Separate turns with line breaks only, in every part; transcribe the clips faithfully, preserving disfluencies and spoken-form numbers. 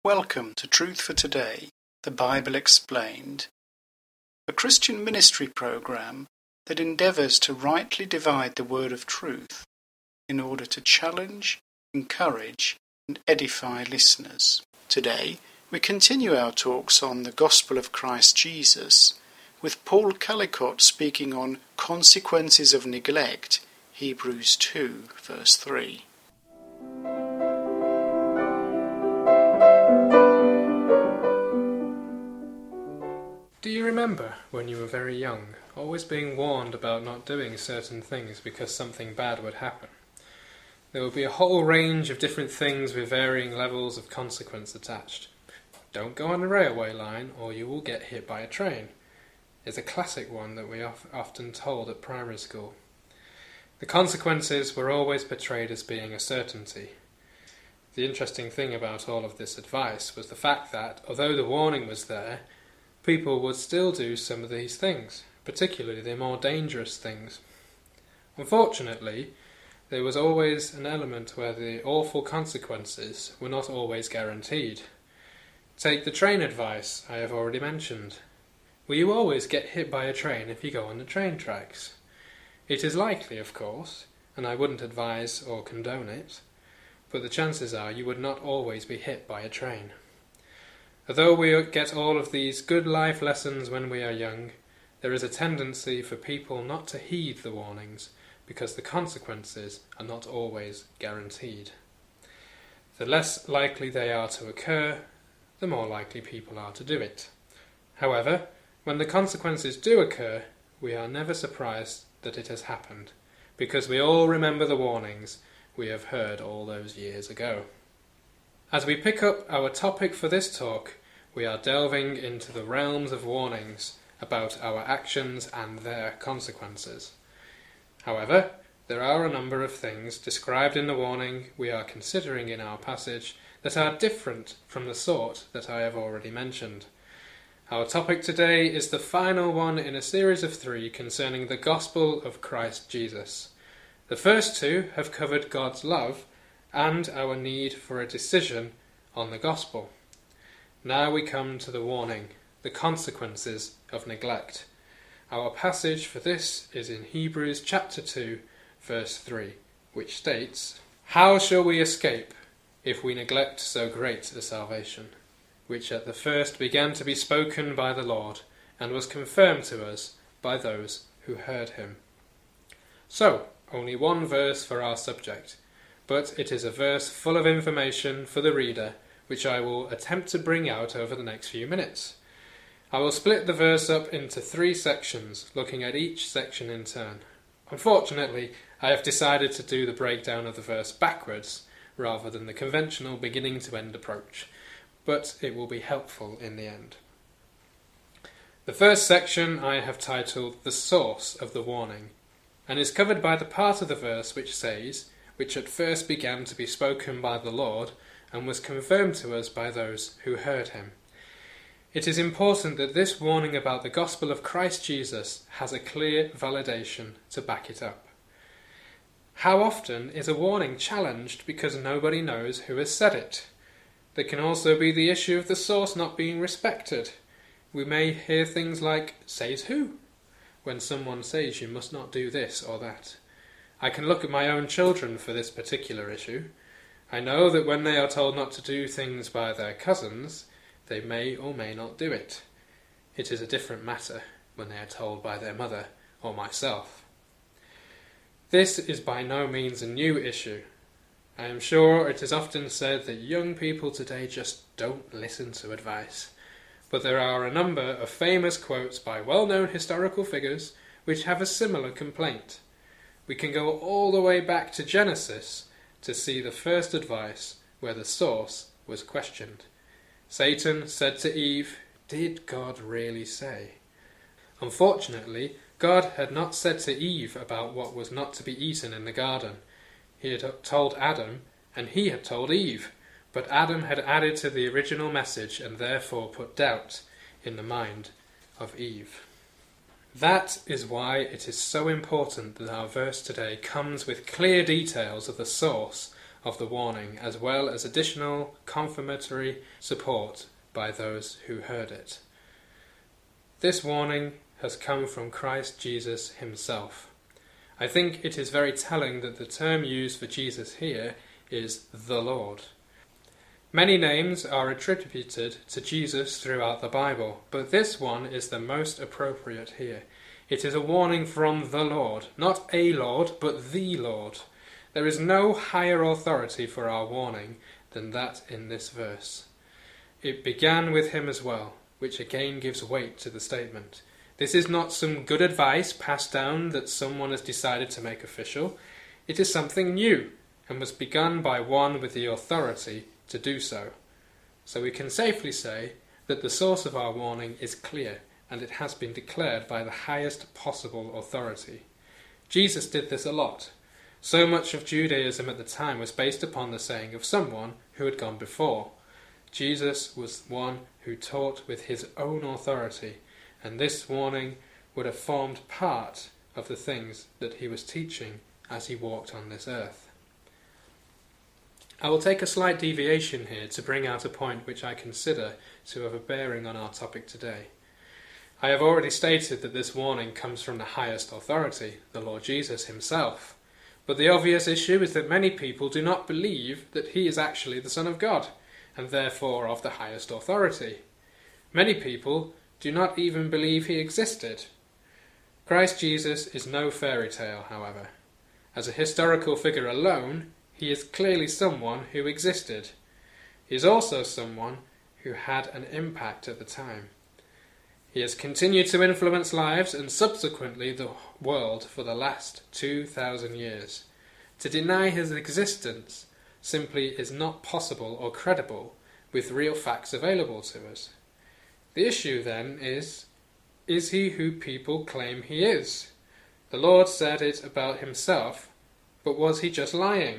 Welcome to Truth for Today, the Bible Explained, a Christian ministry program that endeavours to rightly divide the word of truth in order to challenge, encourage and edify listeners. Today we continue our talks on the Gospel of Christ Jesus, with Paul Callicott speaking on consequences of neglect, Hebrews two, verse three.
Do you remember when you were very young, always being warned about not doing certain things because something bad would happen? There would be a whole range of different things with varying levels of consequence attached. Don't go on a railway line or you will get hit by a train. It's a classic one that we are often told at primary school. The consequences were always portrayed as being a certainty. The interesting thing about all of this advice was the fact that, although the warning was there, people would still do some of these things, particularly the more dangerous things. Unfortunately, there was always an element where the awful consequences were not always guaranteed. Take the train advice I have already mentioned. Will you always get hit by a train if you go on the train tracks? It is likely, of course, and I wouldn't advise or condone it, but the chances are you would not always be hit by a train. Although we get all of these good life lessons when we are young, there is a tendency for people not to heed the warnings because the consequences are not always guaranteed. The less likely they are to occur, the more likely people are to do it. However, when the consequences do occur, we are never surprised that it has happened, because we all remember the warnings we have heard all those years ago. As we pick up our topic for this talk, we are delving into the realms of warnings about our actions and their consequences. However, there are a number of things described in the warning we are considering in our passage that are different from the sort that I have already mentioned. Our topic today is the final one in a series of three concerning the Gospel of Christ Jesus. The first two have covered God's love and our need for a decision on the Gospel. Now we come to the warning, the consequences of neglect. Our passage for this is in Hebrews chapter two, verse three, which states, "How shall we escape if we neglect so great a salvation, which at the first began to be spoken by the Lord, and was confirmed to us by those who heard him?" So, only one verse for our subject, but it is a verse full of information for the reader, which I will attempt to bring out over the next few minutes. I will split the verse up into three sections, looking at each section in turn. Unfortunately, I have decided to do the breakdown of the verse backwards, rather than the conventional beginning-to-end approach, but it will be helpful in the end. The first section I have titled "The Source of the Warning," and is covered by the part of the verse which says, "which at first began to be spoken by the Lord, and was confirmed to us by those who heard him." It is important that this warning about the gospel of Christ Jesus has a clear validation to back it up. How often is a warning challenged because nobody knows who has said it? There can also be the issue of the source not being respected. We may hear things like, "Says who?" when someone says you must not do this or that. I can look at my own children for this particular issue. I know that when they are told not to do things by their cousins, they may or may not do it. It is a different matter when they are told by their mother or myself. This is by no means a new issue. I am sure it is often said that young people today just don't listen to advice, but there are a number of famous quotes by well-known historical figures which have a similar complaint. We can go all the way back to Genesis to see the first advice where the source was questioned. Satan said to Eve, "Did God really say?" Unfortunately, God had not said to Eve about what was not to be eaten in the garden. He had told Adam, and he had told Eve, but Adam had added to the original message and therefore put doubt in the mind of Eve. That is why it is so important that our verse today comes with clear details of the source of the warning, as well as additional confirmatory support by those who heard it. This warning has come from Christ Jesus himself. I think it is very telling that the term used for Jesus here is the Lord. Many names are attributed to Jesus throughout the Bible, but this one is the most appropriate here. It is a warning from the Lord, not a Lord, but the Lord. There is no higher authority for our warning than that in this verse. It began with him as well, which again gives weight to the statement. This is not some good advice passed down that someone has decided to make official. It is something new, and was begun by one with the authority to do so. So we can safely say that the source of our warning is clear, and it has been declared by the highest possible authority. Jesus did this a lot. So much of Judaism at the time was based upon the saying of someone who had gone before. Jesus was one who taught with his own authority, and this warning would have formed part of the things that he was teaching as he walked on this earth. I will take a slight deviation here to bring out a point which I consider to have a bearing on our topic today. I have already stated that this warning comes from the highest authority, the Lord Jesus himself. But the obvious issue is that many people do not believe that he is actually the Son of God, and therefore of the highest authority. Many people do not even believe he existed. Christ Jesus is no fairy tale, however. As a historical figure alone, he is clearly someone who existed. He is also someone who had an impact at the time. He has continued to influence lives and subsequently the world for the last two thousand years. To deny his existence simply is not possible or credible with real facts available to us. The issue then is, is he who people claim he is? The Lord said it about himself, but was he just lying?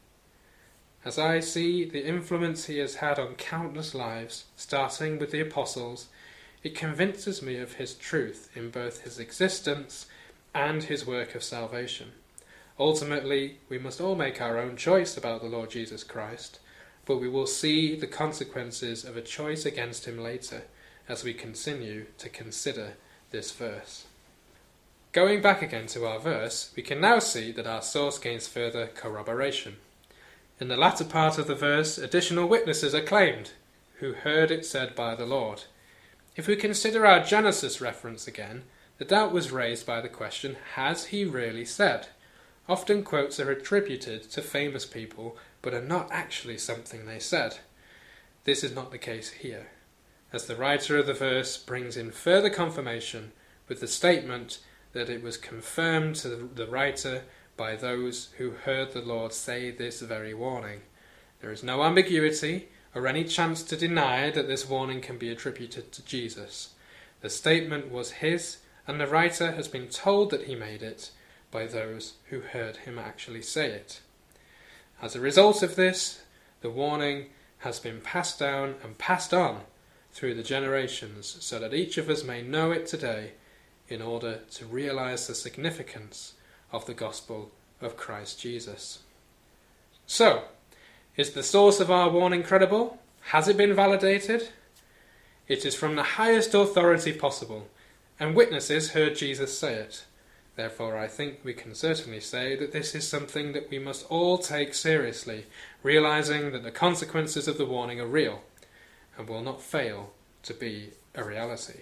As I see the influence he has had on countless lives, starting with the apostles, it convinces me of his truth in both his existence and his work of salvation. Ultimately, we must all make our own choice about the Lord Jesus Christ, but we will see the consequences of a choice against him later as we continue to consider this verse. Going back again to our verse, we can now see that our source gains further corroboration. In the latter part of the verse, additional witnesses are claimed, who heard it said by the Lord. If we consider our Genesis reference again, the doubt was raised by the question, has he really said? Often quotes are attributed to famous people, but are not actually something they said. This is not the case here, as the writer of the verse brings in further confirmation with the statement that it was confirmed to the writer by those who heard the Lord say this very warning. There is no ambiguity or any chance to deny that this warning can be attributed to Jesus. The statement was his, and the writer has been told that he made it by those who heard him actually say it. As a result of this, the warning has been passed down and passed on through the generations so that each of us may know it today in order to realize the significance of the gospel of Christ Jesus. So, is the source of our warning credible? Has it been validated? It is from the highest authority possible, and witnesses heard Jesus say it. Therefore, I think we can certainly say that this is something that we must all take seriously, realizing that the consequences of the warning are real and will not fail to be a reality.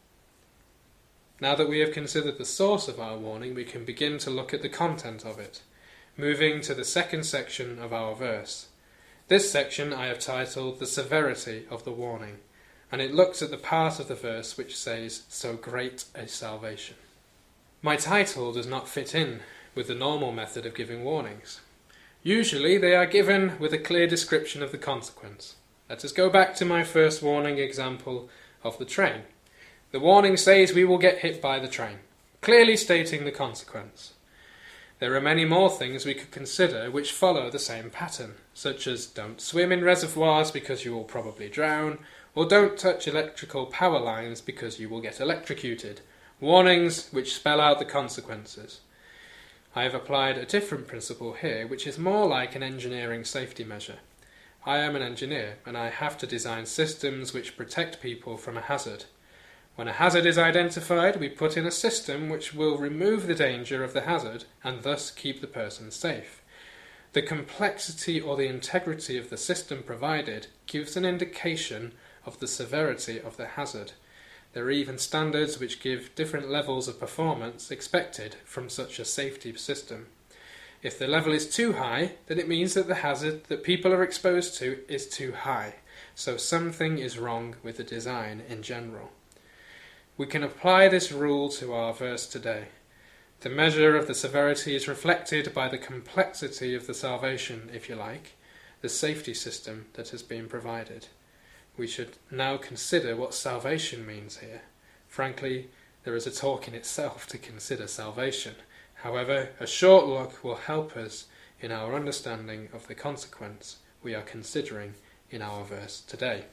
Now that we have considered the source of our warning, we can begin to look at the content of it, moving to the second section of our verse. This section I have titled The Severity of the Warning, and it looks at the part of the verse which says, "So great a salvation." My title does not fit in with the normal method of giving warnings. Usually they are given with a clear description of the consequence. Let us go back to my first warning example of the train. The warning says we will get hit by the train, clearly stating the consequence. There are many more things we could consider which follow the same pattern, such as don't swim in reservoirs because you will probably drown, or don't touch electrical power lines because you will get electrocuted. Warnings which spell out the consequences. I have applied a different principle here, which is more like an engineering safety measure. I am an engineer, and I have to design systems which protect people from a hazard. When a hazard is identified, we put in a system which will remove the danger of the hazard and thus keep the person safe. The complexity or the integrity of the system provided gives an indication of the severity of the hazard. There are even standards which give different levels of performance expected from such a safety system. If the level is too high, then it means that the hazard that people are exposed to is too high, so something is wrong with the design in general. We can apply this rule to our verse today. The measure of the severity is reflected by the complexity of the salvation, if you like, the safety system that has been provided. We should now consider what salvation means here. Frankly, there is a talk in itself to consider salvation. However, a short look will help us in our understanding of the consequence we are considering in our verse today.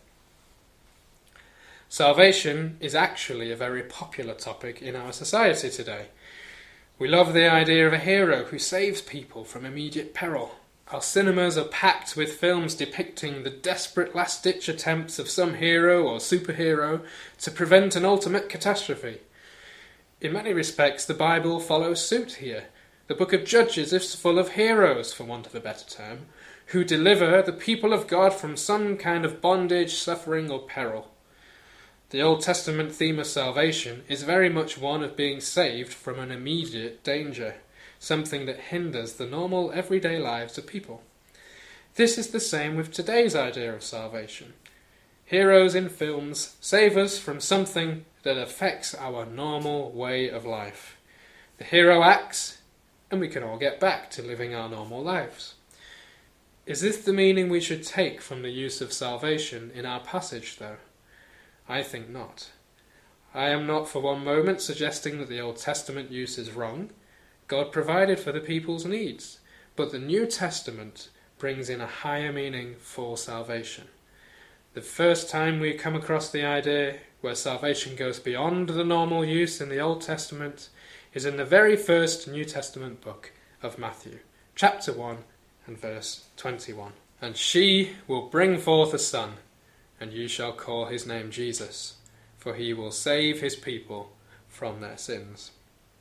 Salvation is actually a very popular topic in our society today. We love the idea of a hero who saves people from immediate peril. Our cinemas are packed with films depicting the desperate last-ditch attempts of some hero or superhero to prevent an ultimate catastrophe. In many respects, the Bible follows suit here. The book of Judges is full of heroes, for want of a better term, who deliver the people of God from some kind of bondage, suffering, or peril. The Old Testament theme of salvation is very much one of being saved from an immediate danger, something that hinders the normal everyday lives of people. This is the same with today's idea of salvation. Heroes in films save us from something that affects our normal way of life. The hero acts, and we can all get back to living our normal lives. Is this the meaning we should take from the use of salvation in our passage, though? I think not. I am not for one moment suggesting that the Old Testament use is wrong. God provided for the people's needs, but the New Testament brings in a higher meaning for salvation. The first time we come across the idea where salvation goes beyond the normal use in the Old Testament is in the very first New Testament book of Matthew, chapter one and verse twenty-one. And she will bring forth a son, and you shall call his name Jesus, for he will save his people from their sins.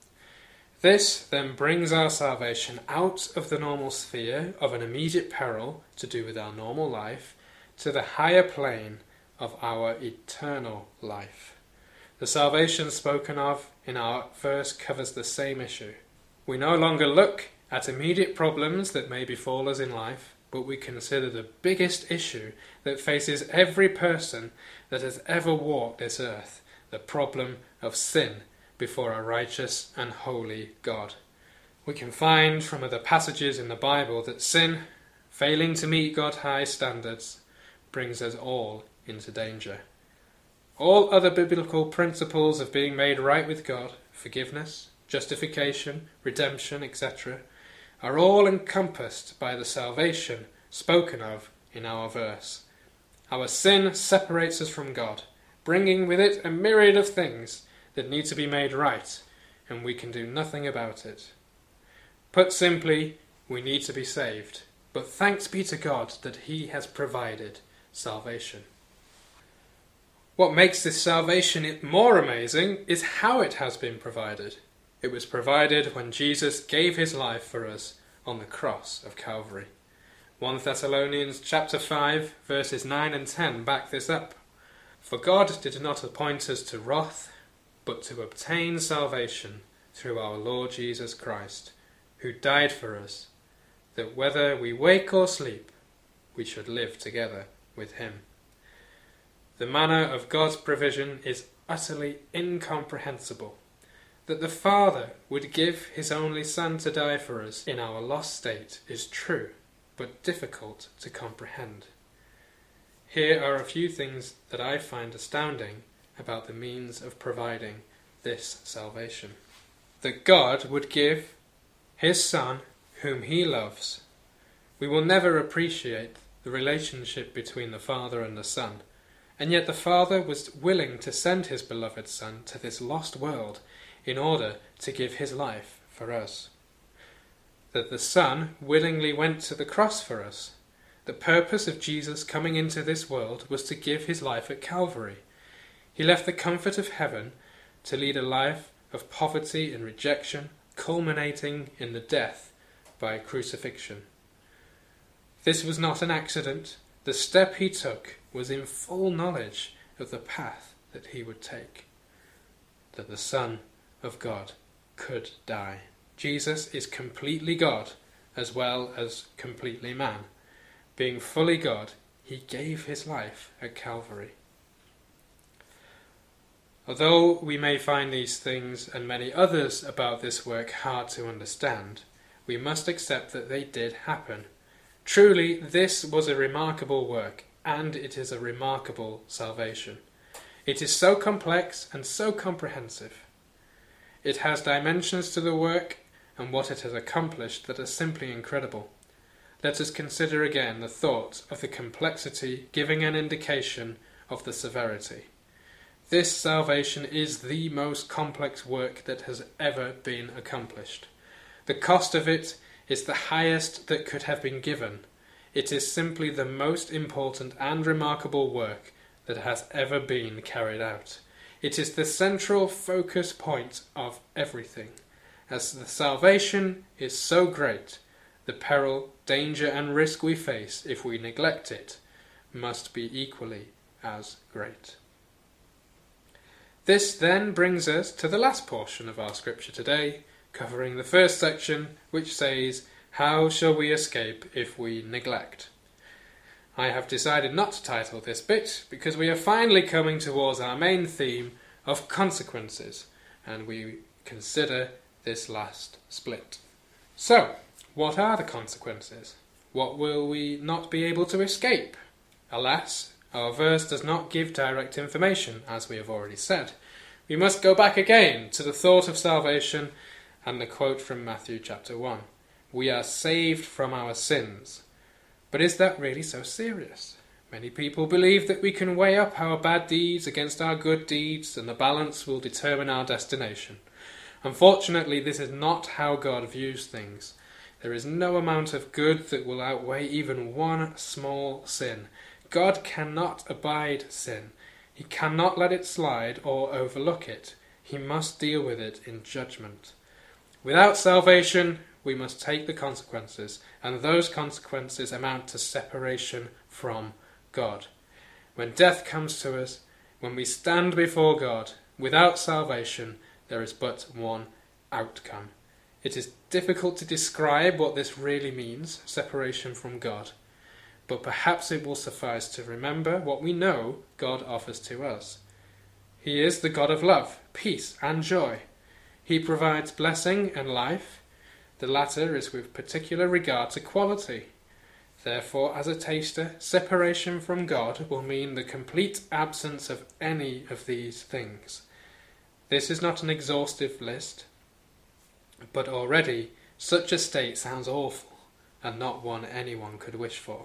This then brings our salvation out of the normal sphere of an immediate peril to do with our normal life to the higher plane of our eternal life. The salvation spoken of in our verse covers the same issue. We no longer look at immediate problems that may befall us in life, but we consider the biggest issue that faces every person that has ever walked this earth, the problem of sin before a righteous and holy God. We can find from other passages in the Bible that sin, failing to meet God's high standards, brings us all into danger. All other biblical principles of being made right with God, forgiveness, justification, redemption, et cetera, are all encompassed by the salvation spoken of in our verse. Our sin separates us from God, bringing with it a myriad of things that need to be made right, and we can do nothing about it. Put simply, we need to be saved, but thanks be to God that he has provided salvation. What makes this salvation more amazing is how it has been provided. It was provided when Jesus gave his life for us on the cross of Calvary. First Thessalonians chapter five verses nine and ten back this up. For God did not appoint us to wrath, but to obtain salvation through our Lord Jesus Christ, who died for us, that whether we wake or sleep, we should live together with him. The manner of God's provision is utterly incomprehensible. That the Father would give his only Son to die for us in our lost state is true, but difficult to comprehend. Here are a few things that I find astounding about the means of providing this salvation. That God would give his Son, whom he loves. We will never appreciate the relationship between the Father and the Son, and yet the Father was willing to send his beloved Son to this lost world in order to give his life for us. that the Son willingly went to the cross for us. The purpose of Jesus coming into this world was to give his life at Calvary. He left the comfort of heaven to lead a life of poverty and rejection, culminating in the death by crucifixion. This was not an accident. The step he took was in full knowledge of the path that he would take, that the Son of God could die. Jesus is completely God as well as completely man. Being fully God, he gave his life at Calvary. Although we may find these things and many others about this work hard to understand, we must accept that they did happen. Truly, this was a remarkable work, and it is a remarkable salvation. It is so complex and so comprehensive. It has dimensions to the work and what it has accomplished that are simply incredible. Let us consider again the thought of the complexity, giving an indication of the severity. This salvation is the most complex work that has ever been accomplished. The cost of it is the highest that could have been given. It is simply the most important and remarkable work that has ever been carried out. It is the central focus point of everything. As the salvation is so great, the peril, danger and risk we face if we neglect it must be equally as great. This then brings us to the last portion of our scripture today, covering the first section, which says, "How shall we escape if we neglect?" I have decided not to title this bit because we are finally coming towards our main theme of consequences, and we consider this last split. So, what are the consequences? What will we not be able to escape? Alas, our verse does not give direct information, as we have already said. We must go back again to the thought of salvation and the quote from Matthew chapter one. We are saved from our sins. But is that really so serious? Many people believe that we can weigh up our bad deeds against our good deeds and the balance will determine our destination. Unfortunately, this is not how God views things. There is no amount of good that will outweigh even one small sin. God cannot abide sin. He cannot let it slide or overlook it. He must deal with it in judgment. Without salvation, we must take the consequences, and those consequences amount to separation from God. When death comes to us, when we stand before God, without salvation, there is but one outcome. It is difficult to describe what this really means, separation from God, but perhaps it will suffice to remember what we know God offers to us. He is the God of love, peace and joy. He provides blessing and life. The latter is with particular regard to quality. Therefore, as a taster, separation from God will mean the complete absence of any of these things. This is not an exhaustive list, but already such a state sounds awful and not one anyone could wish for.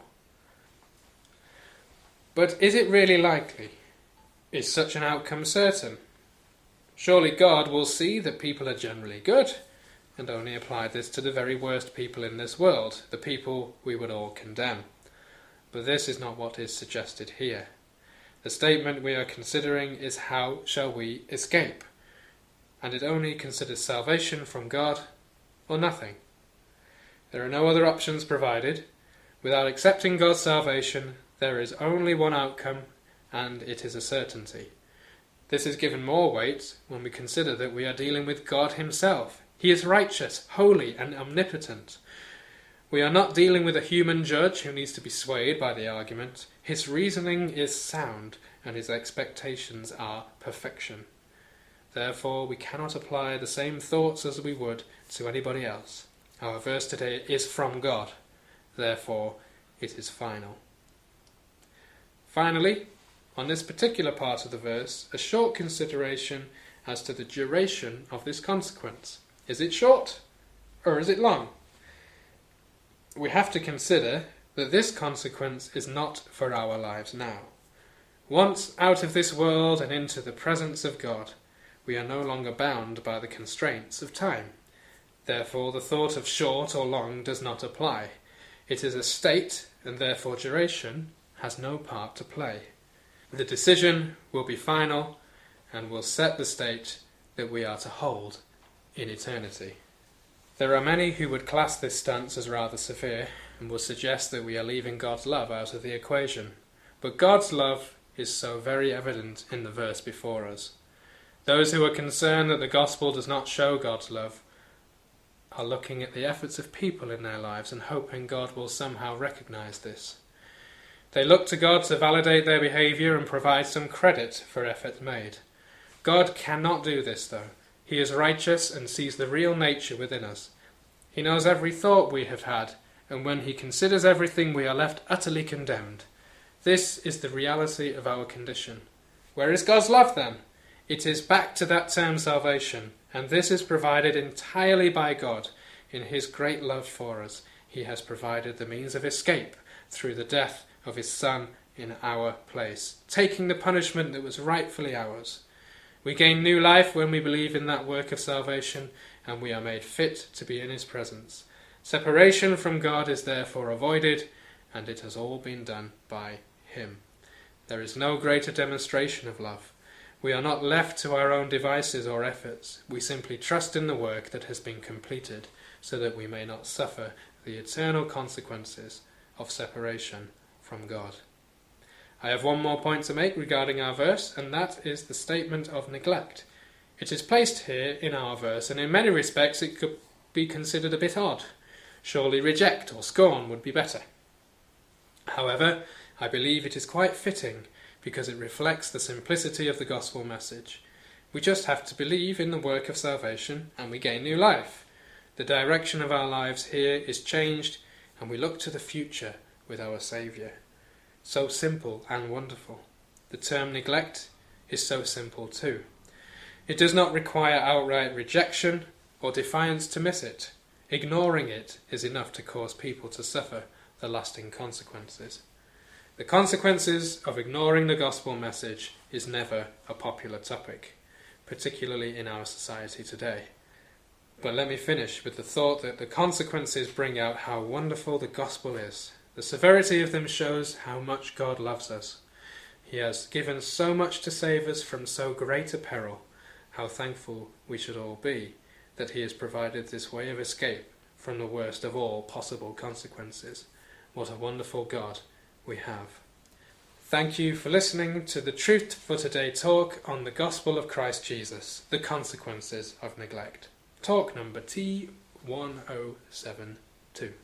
But is it really likely? Is such an outcome certain? Surely God will see that people are generally good, and only apply this to the very worst people in this world, the people we would all condemn. But this is not what is suggested here. The statement we are considering is how shall we escape? And it only considers salvation from God or nothing. There are no other options provided. Without accepting God's salvation, there is only one outcome, and it is a certainty. This is given more weight when we consider that we are dealing with God himself. He is righteous, holy, and omnipotent. We are not dealing with a human judge who needs to be swayed by the argument. His reasoning is sound, and his expectations are perfection. Therefore, we cannot apply the same thoughts as we would to anybody else. Our verse today is from God. Therefore, it is final. Finally, on this particular part of the verse, a short consideration as to the duration of this consequence. Is it short, or is it long? We have to consider that this consequence is not for our lives now. Once out of this world and into the presence of God, we are no longer bound by the constraints of time. Therefore the thought of short or long does not apply. It is a state, and therefore duration has no part to play. The decision will be final and will set the state that we are to hold in eternity. There are many who would class this stance as rather severe and would suggest that we are leaving God's love out of the equation. But God's love is so very evident in the verse before us. Those who are concerned that the gospel does not show God's love are looking at the efforts of people in their lives and hoping God will somehow recognize this. They look to God to validate their behaviour and provide some credit for efforts made. God cannot do this, though. He is righteous and sees the real nature within us. He knows every thought we have had, and when he considers everything, we are left utterly condemned. This is the reality of our condition. Where is God's love, then? It is back to that term salvation, and this is provided entirely by God. In his great love for us, he has provided the means of escape through the death of his Son in our place, taking the punishment that was rightfully ours. We gain new life when we believe in that work of salvation, and we are made fit to be in his presence. Separation from God is therefore avoided, and it has all been done by him. There is no greater demonstration of love. We are not left to our own devices or efforts. We simply trust in the work that has been completed, so that we may not suffer the eternal consequences of separation from God. I have one more point to make regarding our verse, and that is the statement of neglect. It is placed here in our verse, and in many respects it could be considered a bit odd. Surely reject or scorn would be better. However, I believe it is quite fitting, because it reflects the simplicity of the gospel message. We just have to believe in the work of salvation, and we gain new life. The direction of our lives here is changed, and we look to the future with our Saviour. So simple and wonderful. The term neglect is so simple too. It does not require outright rejection or defiance to miss it. Ignoring it is enough to cause people to suffer the lasting consequences. The consequences of ignoring the gospel message is never a popular topic, particularly in our society today. But let me finish with the thought that the consequences bring out how wonderful the gospel is. The severity of them shows how much God loves us. He has given so much to save us from so great a peril. How thankful we should all be that he has provided this way of escape from the worst of all possible consequences. What a wonderful God we have. Thank you for listening to the Truth for Today talk on the Gospel of Christ Jesus, the consequences of neglect. Talk number T one oh seven two.